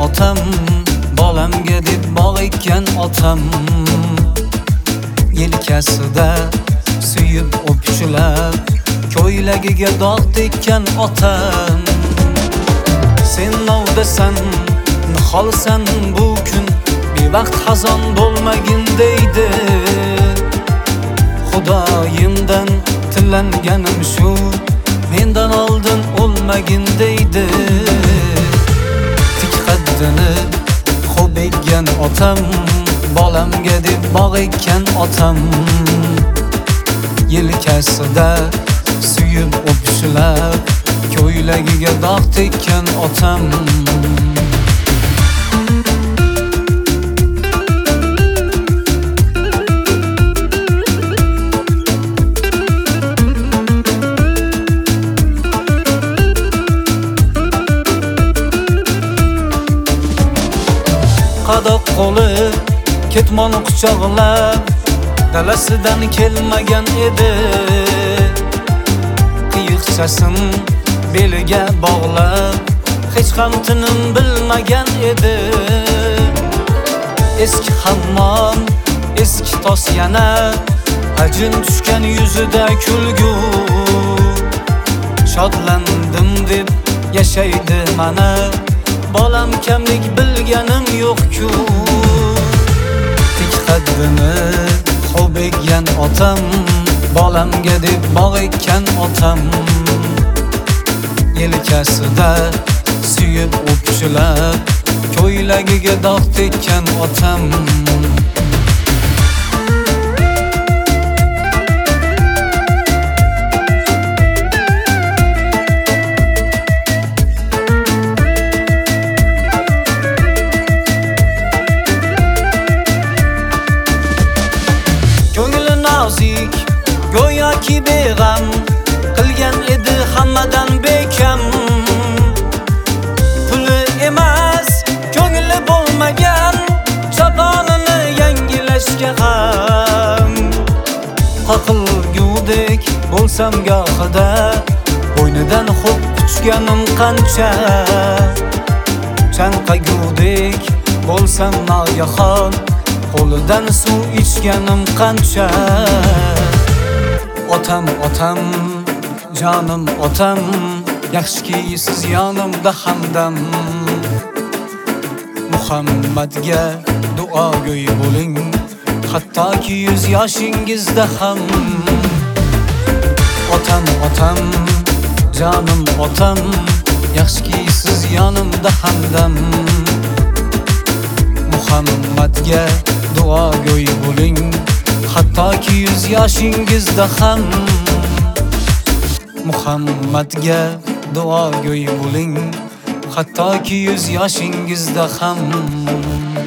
otam, bolamga deb bog' ekkan otam. Yelkasida suyib o'pishlar, ko'ylagiga dog' tekkan otam. Sen novdasan, niholsan bu kun, bevaqt xazon bo'lmagin deydi. Xudoyimdan tilanganim shu, mendan oldin o'lmagin deydi. Tik qaddini xo'p ekkan otam, bolamga deb bog' ekkan otam. Yelkasida suyib o'pishlar, ko'ylagiga dog' tekkan otam. Qadoq qo'li ketmon quchoqlab, dalasidan kelmagan edi. Qiyiqchasin beliga bog'lab, hech ham tinim bilmagan edi. Eski hammom, eski tos yana, ajin tushgan yuzida kulgu. Shodlandim deb yashaydi mana, bolam kamlik bilganim yo'q-ku. Tik qaddini xo'p ekkan otam, bolamga deb bog' ekkan otam. Yelkasida suyib o'pishlar, ko'ylagiga dog' tekkan otam. Go'yoki beg'am qilgan edi hammadan bekam. Puli emas, ko'ngli bo'lmagan, choponini yangilashga ham. Qoqilgudek bo'lsam gohida, bo'ynidan xo'p quchganim qancha. Chanqagudek bo'lsam noyahon, qo'lidan suv ichganim qancha. Otam, otam, jonim otam, yaxshiki siz yonimda hamdam. Muhammadga duogo'y bo'ling, hattoki 100 yoshingizda ham. Otam, otam, jonim otam, yaxshiki siz yonimda hamdam. Muhammadga duogo'y bo'ling, hattoki 100 yoshingizda ham. Muhammadga duogo'y bo'ling, hattoki 100 yoshingizda ham.